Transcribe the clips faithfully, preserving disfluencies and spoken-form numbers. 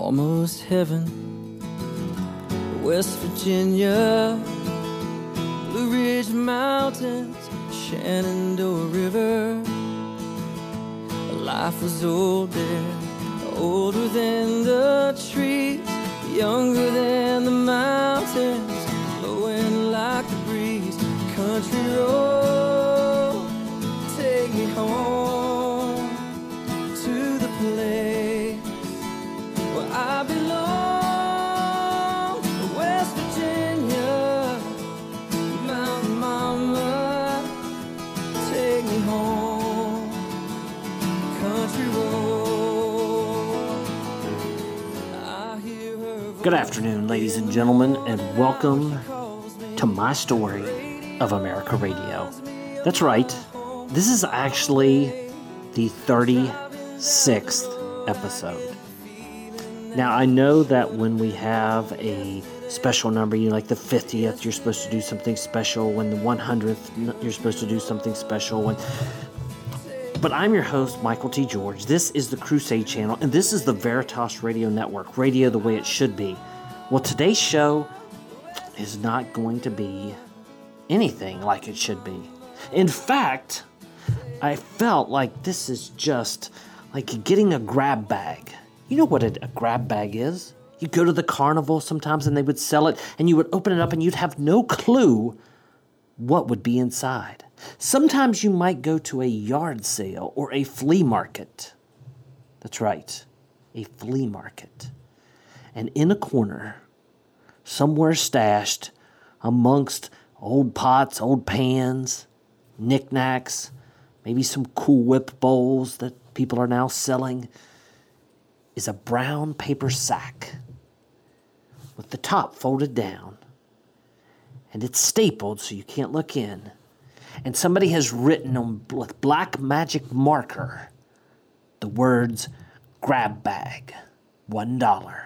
almost heaven. West Virginia, Blue Ridge Mountains, Shenandoah River. Life was old there, older than the trees, younger than the mountains, blowing like the breeze. Country road, take me home to the place where I belong. West Virginia, Mountain Mama, take me home. Country road, I hear her voice. Good afternoon, ladies and gentlemen, and welcome to my story of America Radio. That's right, this is actually the thirty-sixth episode. Now, I know that when we have a special number, you know, like the fiftieth, you're supposed to do something special. When the one hundredth, you're supposed to do something special. When... But I'm your host, Michael T. George. This is the Crusade Channel, and this is the Veritas Radio Network, radio the way it should be. Well, today's show is not going to be anything like it should be. In fact, I felt like this is just like getting a grab bag. You know what a, a grab bag is? You go to the carnival sometimes and they would sell it, and you would open it up and you'd have no clue what would be inside. Sometimes you might go to a yard sale or a flea market. That's right, a flea market. And in a corner, somewhere stashed amongst old pots, old pans, knickknacks, maybe some Cool Whip bowls that people are now selling, is a brown paper sack with the top folded down. And it's stapled so you can't look in. And somebody has written on with black magic marker the words, grab bag, one dollar.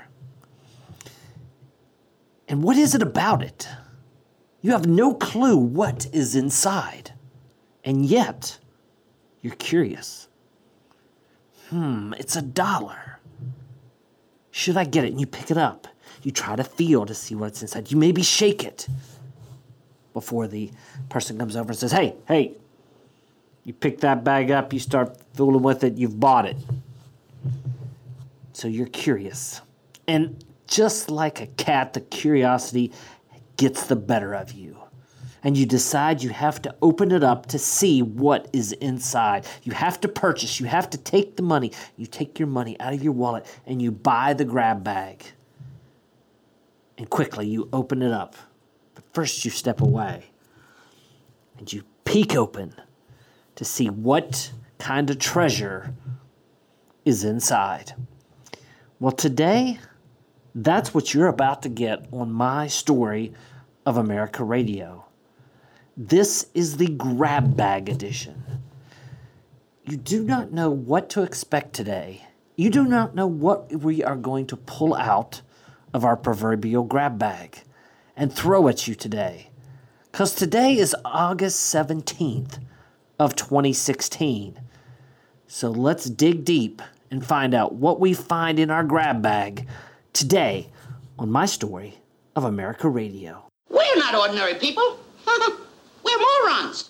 And what is it about it? You have no clue what is inside. And yet, you're curious. Hmm, it's a dollar. Should I get it? And you pick it up. You try to feel to see what's inside. You maybe shake it before the person comes over and says, hey, hey, you pick that bag up, you start fooling with it, you've bought it. So you're curious. And just like a cat, the curiosity gets the better of you. And you decide you have to open it up to see what is inside. You have to purchase. You have to take the money. You take your money out of your wallet and you buy the grab bag. And quickly you open it up. But first you step away and you peek open to see what kind of treasure is inside. Well, today, that's what you're about to get on my story of America Radio. This is the grab bag edition. You do not know what to expect today. You do not know what we are going to pull out of our proverbial grab bag and throw at you today. Because today is August seventeenth of twenty sixteen. So let's dig deep and find out what we find in our grab bag today on my story of America Radio. We're not ordinary people. We're morons.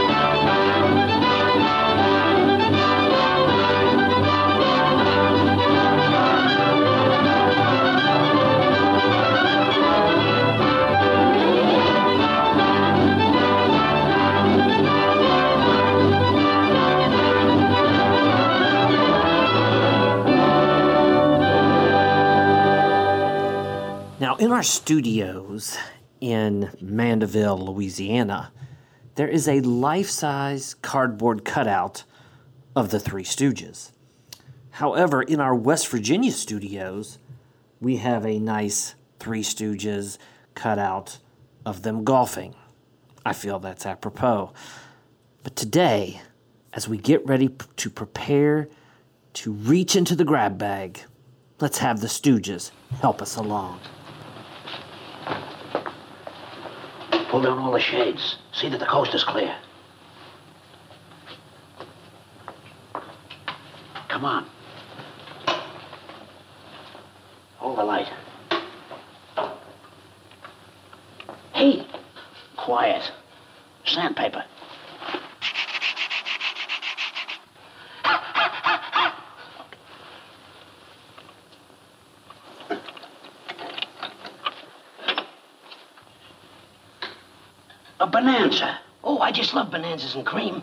Now, in our studios in Mandeville, Louisiana, there is a life-size cardboard cutout of the Three Stooges. However, in our West Virginia studios, we have a nice Three Stooges cutout of them golfing. I feel that's apropos. But today, as we get ready p- to prepare to reach into the grab bag, let's have the Stooges help us along. Pull down all the shades. See that the coast is clear. Come on. Hold the light. Hey, quiet. Sandpaper. A bonanza. Oh, I just love bonanzas and cream.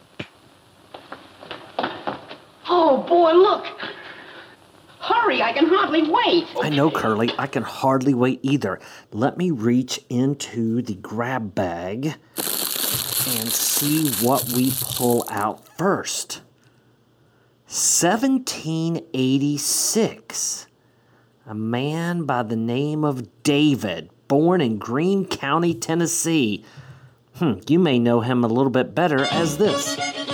Oh, boy, look. Hurry, I can hardly wait. I know, Curly. I can hardly wait either. Let me reach into the grab bag and see what we pull out first. seventeen eighty-six. A man by the name of David, born in Greene County, Tennessee. Hmm, you may know him a little bit better as this.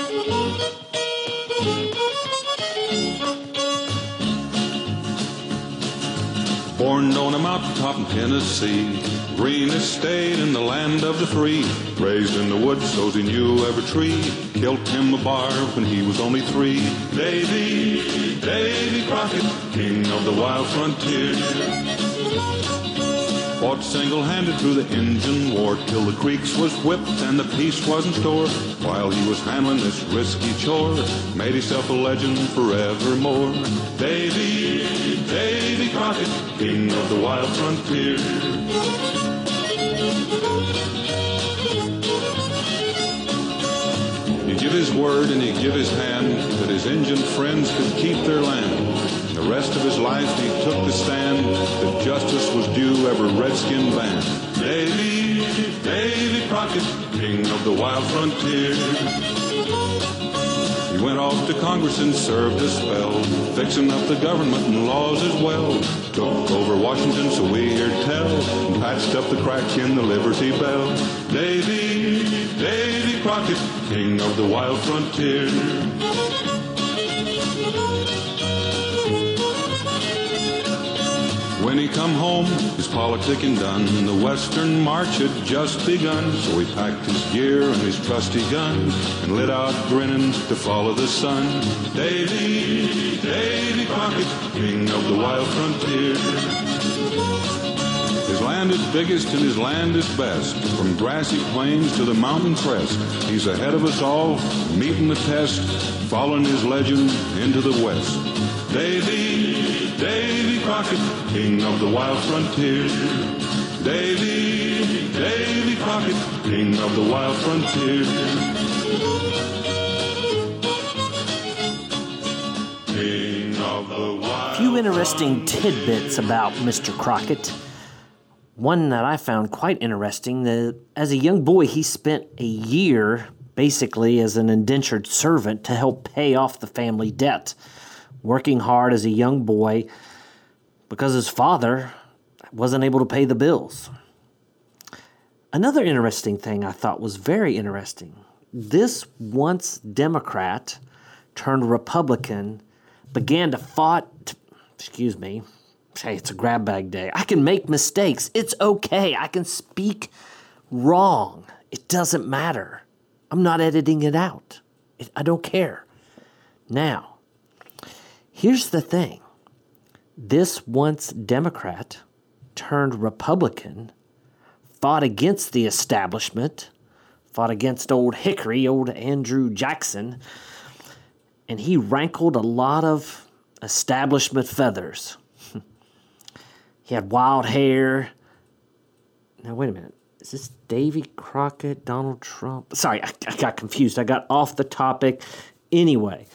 Born on a mountaintop in Tennessee, green estate in the land of the free. Raised in the woods so's he knew every tree. Killed him a bar when he was only three. Davy, Davy Crockett, king of the wild frontier. Fought single-handed through the Injun War till the creeks was whipped and the peace was in store. While he was handling this risky chore, made himself a legend forevermore. Davy, Davy Crockett, king of the wild frontier. He give his word and he give his hand that his Injun friends could keep their land. The rest of his life he took the stand that justice was due every redskin band. Davy, Davy Crockett, king of the wild frontier. He went off to Congress and served a spell, fixing up the government and laws as well. Took over Washington, so we hear tell, and patched up the crack in the Liberty Bell. Davy, Davy Crockett, king of the wild frontier. When he come home, his politicking done, the western march had just begun. So he packed his gear and his trusty gun and lit out grinning to follow the sun. Davy, Davy Crockett, king of the wild frontier. His land is biggest and his land is best, from grassy plains to the mountain crest. He's ahead of us all, meeting the test, following his legend into the west. Davy, Davy Crockett, king of the wild frontier. Davy, Davy Crockett, king of the wild frontier. King of the wild. A few interesting tidbits about Mister Crockett. One that I found quite interesting, that as a young boy, he spent a year basically as an indentured servant to help pay off the family debt, working hard as a young boy because his father wasn't able to pay the bills. Another interesting thing I thought was very interesting. This once Democrat turned Republican began to fought, excuse me, hey, it's a grab bag day. I can make mistakes. It's okay. I can speak wrong. It doesn't matter. I'm not editing it out. It, I don't care. Now, here's the thing. This once Democrat turned Republican fought against the establishment, fought against old Hickory, old Andrew Jackson, and he rankled a lot of establishment feathers. He had wild hair. Now, wait a minute. Is this Davy Crockett, Donald Trump? Sorry, I, I got confused. I got off the topic. Anyway,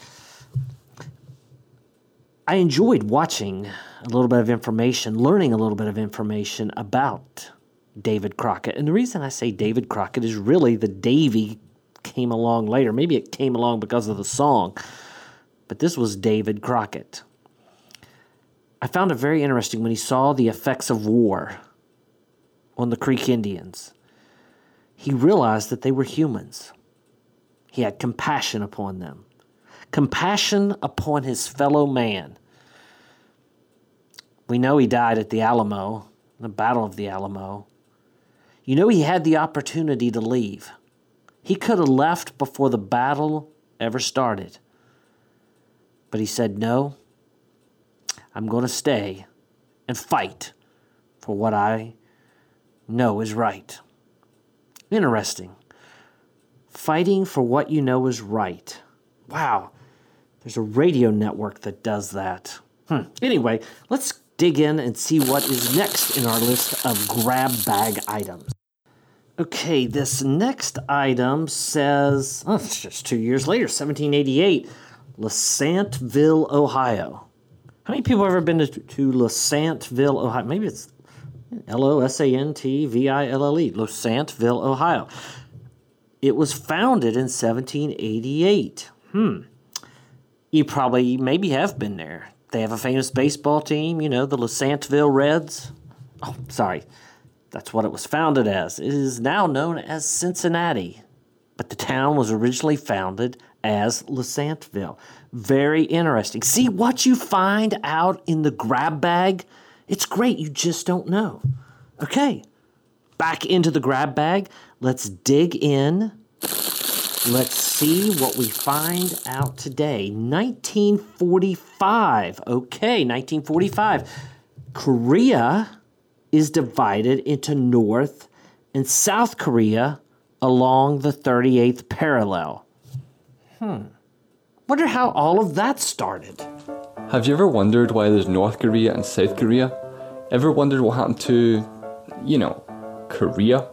I enjoyed watching a little bit of information, learning a little bit of information about David Crockett. And the reason I say David Crockett is really the Davy came along later. Maybe it came along because of the song. But this was David Crockett. I found it very interesting when he saw the effects of war on the Creek Indians. He realized that they were humans. He had compassion upon them. Compassion upon his fellow man. We know he died at the Alamo, the Battle of the Alamo. You know, he had the opportunity to leave. He could have left before the battle ever started. But he said, no, I'm going to stay, and fight for what I know is right. Interesting. Fighting for what you know is right. Wow. There's a radio network that does that. Hmm. Anyway, let's dig in and see what is next in our list of grab bag items. Okay, this next item says, oh, it's just two years later, seventeen eighty-eight, Losantville, Ohio. How many people have ever been to, to Losantville, Ohio? Maybe it's L O S A N T V I L L E, Losantville, Ohio. It was founded in seventeen eighty-eight. Hmm. You probably maybe have been there. They have a famous baseball team, you know, the Losantville Reds. Oh, sorry. That's what it was founded as. It is now known as Cincinnati, but the town was originally founded as Losantville. Very interesting. See what you find out in the grab bag? It's great. You just don't know. Okay, back into the grab bag. Let's dig in. Let's see what we find out today. nineteen forty-five. Okay, nineteen forty-five. Korea is divided into North and South Korea along the thirty-eighth parallel. Hmm. Wonder how all of that started. Have you ever wondered why there's North Korea and South Korea? Ever wondered what happened to, you know, Korea?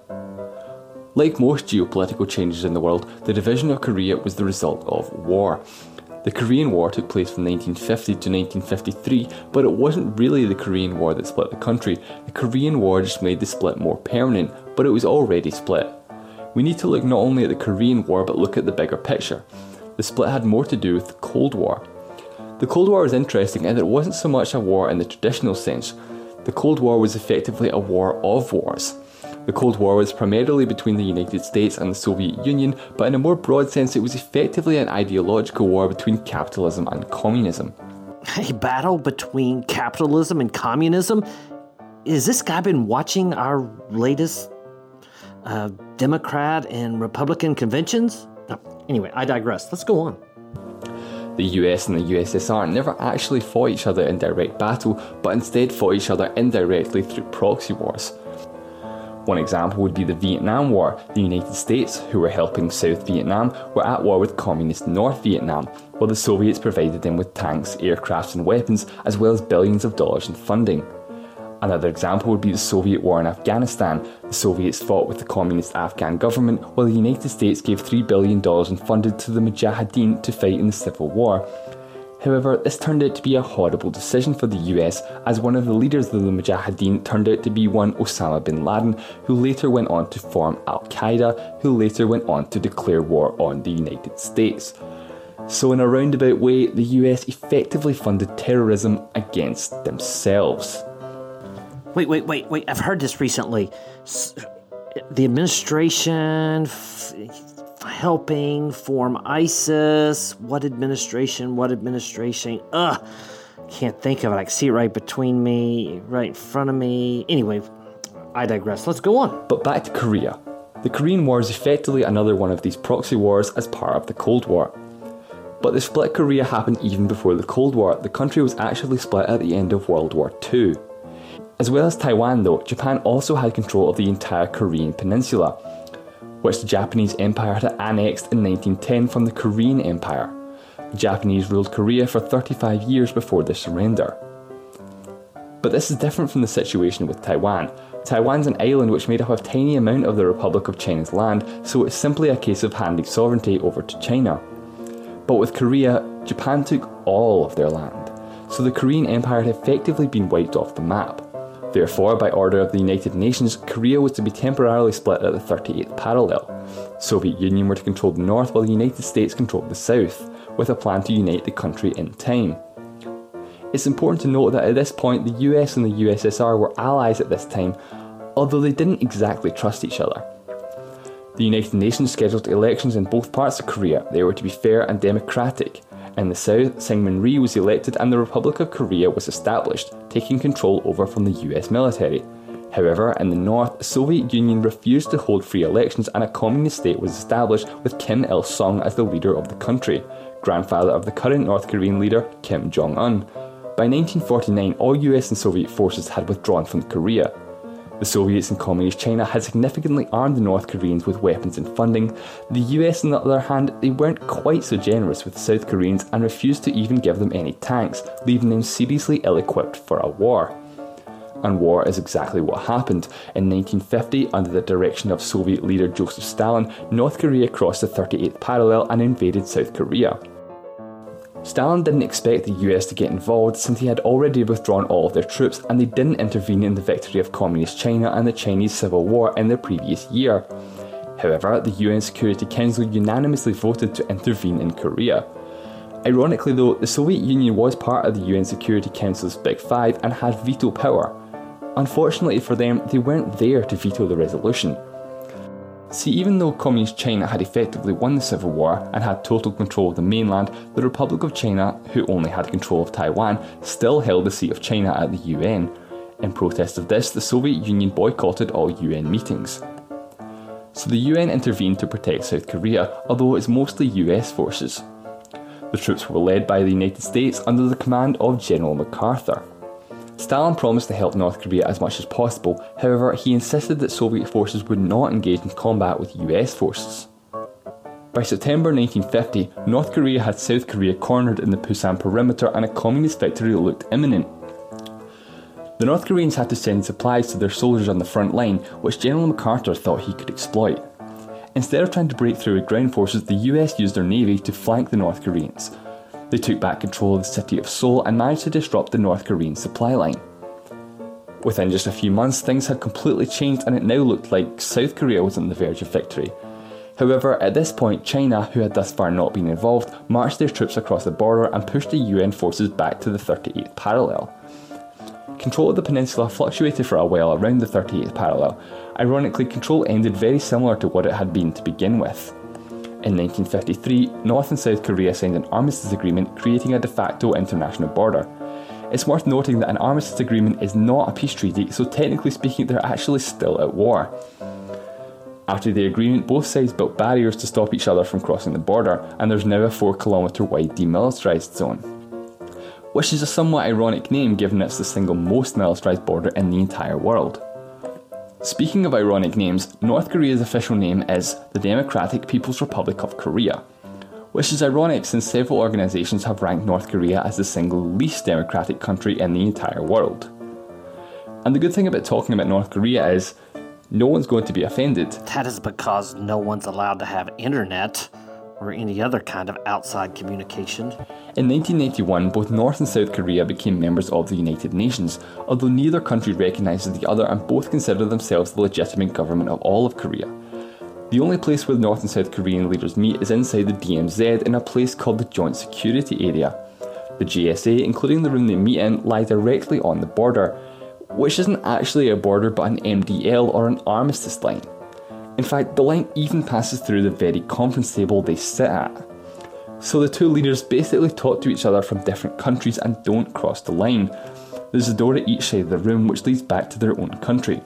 Like most geopolitical changes in the world, the division of Korea was the result of war. The Korean War took place from nineteen fifty to nineteen fifty-three, but it wasn't really the Korean War that split the country. The Korean War just made the split more permanent, but it was already split. We need to look not only at the Korean War, but look at the bigger picture. The split had more to do with the Cold War. The Cold War is interesting in that it wasn't so much a war in the traditional sense. The Cold War was effectively a war of wars. The Cold War was primarily between the United States and the Soviet Union, but in a more broad sense it was effectively an ideological war between capitalism and communism. A battle between capitalism and communism? Has this guy been watching our latest uh, Democrat and Republican conventions? No. Anyway, I digress. Let's go on. The U S and the U S S R never actually fought each other in direct battle, but instead fought each other indirectly through proxy wars. One example would be the Vietnam War. The United States, who were helping South Vietnam, were at war with communist North Vietnam, while the Soviets provided them with tanks, aircraft and weapons, as well as billions of dollars in funding. Another example would be the Soviet War in Afghanistan. The Soviets fought with the communist Afghan government, while the United States gave three billion dollars in funding to the Mujahideen to fight in the civil war. However, this turned out to be a horrible decision for the U S, as one of the leaders of the Mujahideen turned out to be one Osama bin Laden, who later went on to form Al-Qaeda, who later went on to declare war on the United States. So in a roundabout way, the U S effectively funded terrorism against themselves. Wait, wait, wait, wait. I've heard this recently. S- the administration f- helping form ISIS. What administration? What administration? Ugh. Can't think of it. I can see it right between me, right in front of me. Anyway, I digress. Let's go on. But back to Korea. The Korean War is effectively another one of these proxy wars as part of the Cold War. But the split Korea happened even before the Cold War. The country was actually split at the end of World War Two. As well as Taiwan though, Japan also had control of the entire Korean peninsula, which the Japanese Empire had annexed in nineteen ten from the Korean Empire. The Japanese ruled Korea for thirty-five years before their surrender. But this is different from the situation with Taiwan. Taiwan's an island which made up a tiny amount of the Republic of China's land, so it's simply a case of handing sovereignty over to China. But with Korea, Japan took all of their land, so the Korean Empire had effectively been wiped off the map. Therefore, by order of the United Nations, Korea was to be temporarily split at the thirty-eighth parallel. The Soviet Union were to control the north while the United States controlled the south, with a plan to unite the country in time. It's important to note that at this point the U S and the U S S R were allies at this time, although they didn't exactly trust each other. The United Nations scheduled elections in both parts of Korea. They were to be fair and democratic. In the south, Syngman Rhee was elected and the Republic of Korea was established, taking control over from the U S military. However, in the north, the Soviet Union refused to hold free elections and a communist state was established with Kim Il-sung as the leader of the country, grandfather of the current North Korean leader Kim Jong-un. by nineteen forty-nine all U S and Soviet forces had withdrawn from Korea. The Soviets and Communist China had significantly armed the North Koreans with weapons and funding. The U S, on the other hand, they weren't quite so generous with the South Koreans and refused to even give them any tanks, leaving them seriously ill-equipped for a war. And war is exactly what happened. In nineteen fifty, under the direction of Soviet leader Joseph Stalin, North Korea crossed the thirty-eighth parallel and invaded South Korea. Stalin didn't expect the U S to get involved since he had already withdrawn all of their troops, and they didn't intervene in the victory of Communist China and the Chinese Civil War in the previous year. However, the U N Security Council unanimously voted to intervene in Korea. Ironically though, the Soviet Union was part of the U N Security Council's Big Five and had veto power. Unfortunately for them, they weren't there to veto the resolution. See, even though Communist China had effectively won the Civil War and had total control of the mainland, the Republic of China, who only had control of Taiwan, still held the seat of China at the U N. In protest of this, the Soviet Union boycotted all U N meetings. So the U N intervened to protect South Korea, although it's mostly U S forces. The troops were led by the United States under the command of General MacArthur. Stalin promised to help North Korea as much as possible, however he insisted that Soviet forces would not engage in combat with U S forces. By September nineteen fifty, North Korea had South Korea cornered in the Pusan perimeter and a communist victory looked imminent. The North Koreans had to send supplies to their soldiers on the front line, which General MacArthur thought he could exploit. Instead of trying to break through with ground forces, the U S used their navy to flank the North Koreans. They took back control of the city of Seoul and managed to disrupt the North Korean supply line. Within just a few months, things had completely changed and it now looked like South Korea was on the verge of victory. However, at this point, China, who had thus far not been involved, marched their troops across the border and pushed the U N forces back to the thirty-eighth parallel. Control of the peninsula fluctuated for a while around the thirty-eighth parallel. Ironically, control ended very similar to what it had been to begin with. In nineteen fifty-three, North and South Korea signed an armistice agreement creating a de facto international border. It's worth noting that an armistice agreement is not a peace treaty, so technically speaking they're actually still at war. After the agreement, both sides built barriers to stop each other from crossing the border, and there's now a four kilometre wide demilitarised zone. Which is a somewhat ironic name given it's the single most militarised border in the entire world. Speaking of ironic names, North Korea's official name is the Democratic People's Republic of Korea, which is ironic since several organisations have ranked North Korea as the single least democratic country in the entire world. And the good thing about talking about North Korea is, no one's going to be offended. That is because no one's allowed to have internet or any other kind of outside communication. In nineteen ninety-one, both North and South Korea became members of the United Nations, although neither country recognises the other and both consider themselves the legitimate government of all of Korea. The only place where North and South Korean leaders meet is inside the D M Z in a place called the Joint Security Area. The J S A, including the room they meet in, lie directly on the border, which isn't actually a border but an M D L or an armistice line. In fact, the line even passes through the very conference table they sit at. So the two leaders basically talk to each other from different countries and don't cross the line. There's a door at each side of the room which leads back to their own country.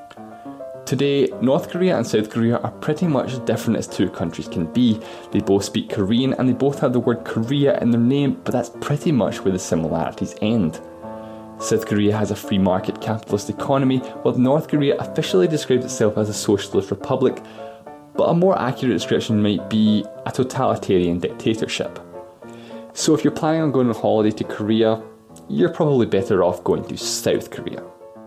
Today, North Korea and South Korea are pretty much as different as two countries can be. They both speak Korean and they both have the word Korea in their name, but that's pretty much where the similarities end. South Korea has a free market capitalist economy, while North Korea officially describes itself as a socialist republic, but a more accurate description might be a totalitarian dictatorship. So if you're planning on going on holiday to Korea, you're probably better off going to South Korea.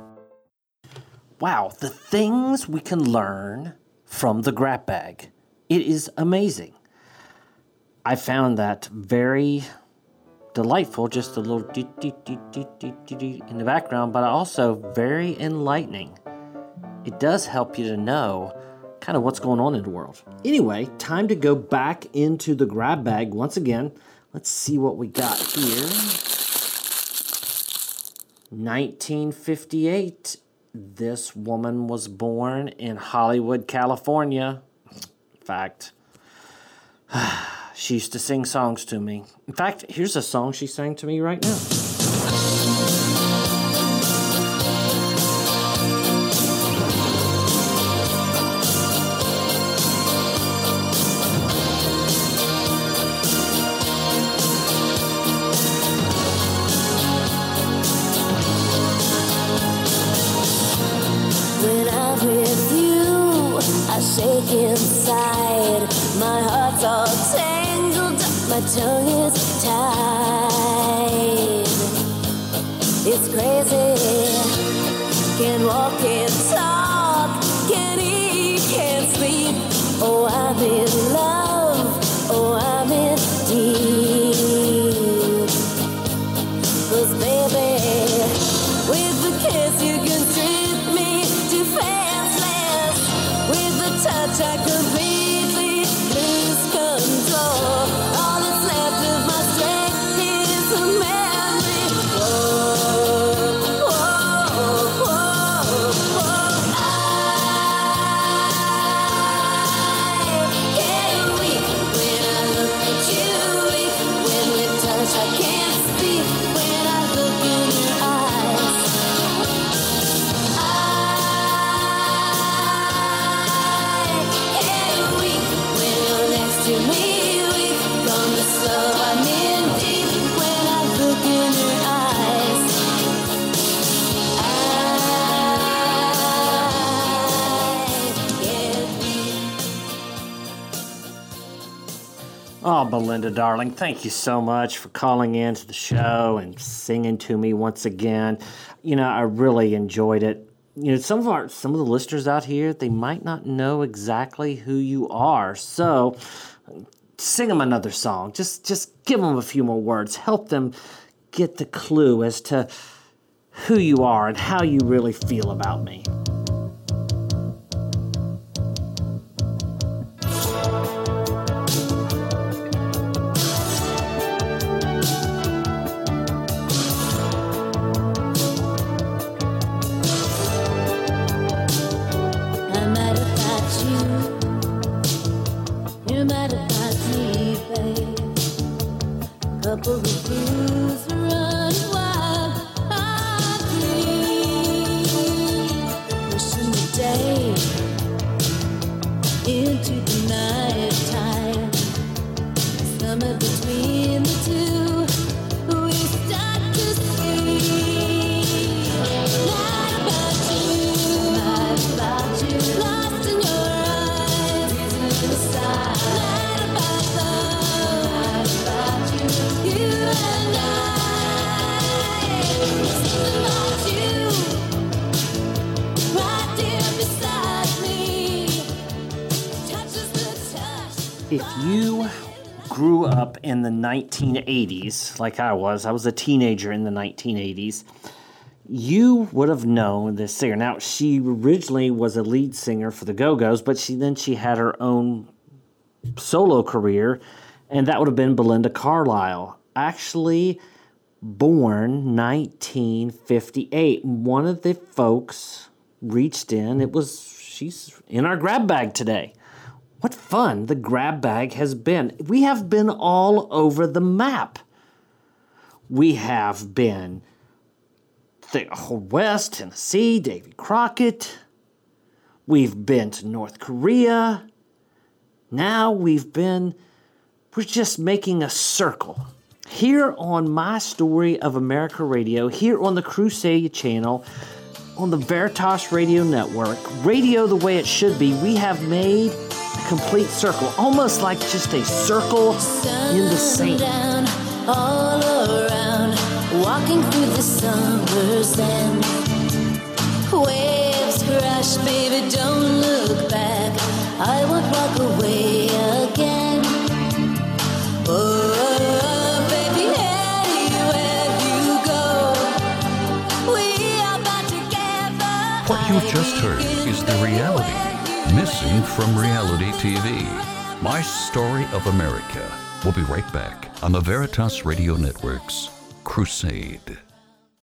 Wow, the things we can learn from the grab bag. It is amazing. I found that very delightful, just a little dee dee dee dee dee dee dee in the background, but also very enlightening. It does help you to know kind of what's going on in the world. Anyway, time to go back into the grab bag once again. Let's see what we got here. nineteen fifty-eight. This woman was born in Hollywood, California. In fact, she used to sing songs to me. In fact, here's a song she sang to me right now. inside. My heart's all tangled up, my tongue is tied. It's crazy. Can't walk, can't talk, can't eat, can't sleep. Oh, I'm in love, oh, I'm in deep. 'Cause baby, with the kiss you can strip me defenseless. With the touch I completely lose control. All that's left of my strength is a memory. Whoa, whoa, whoa, whoa. I get weak when I look at you. Weak when we touch, I can't speak. When I look in your eyes, I get weak when you're next to me. Weak from the slow, I'm in deep. When I look in your eyes, I get weak. Oh, Belinda, darling, thank you so much for calling in to the show and singing to me once again. You know, I really enjoyed it. You know, some of our some of the listeners out here, they might not know exactly who you are. So, sing them another song. Just just give them a few more words. Help them get the clue as to who you are and how you really feel about me. I'm mad about you. You're mad about me, babe. Couple of fools run wild. I agree. Wishing the day into the night time. Somewhere between the two, we start to see. Mad about you, mad about you, lost in your eyes, to the side. Mad about love, mad about you, you and I. Something about you, right there beside me, touches the touch. If you grew up in the nineteen eighties, like I was, I was a teenager in the nineteen eighties, you would have known this singer. Now, she originally was a lead singer for the Go-Go's, but she then she had her own solo career, and that would have been Belinda Carlisle. Actually, born nineteen fifty-eight. One of the folks reached in. It was, she's in our grab bag today. What fun the grab bag has been. We have been all over the map. We have been the West, Tennessee, Davy Crockett. We've been to North Korea. Now we've been, we're just making a circle. Here on My Story of America Radio, here on the Crusade channel, on the Veritas Radio Network, radio the way it should be, we have made a complete circle, almost like just a circle in the sand. Down all around, walking through the summer's end. Waves crash, baby, don't look back. I won't walk away again. Oh, baby, anywhere you go, we are bound together. What you've just heard is the reality missing from reality T V. My Story of America. We'll be right back on the Veritas Radio Network's Crusade.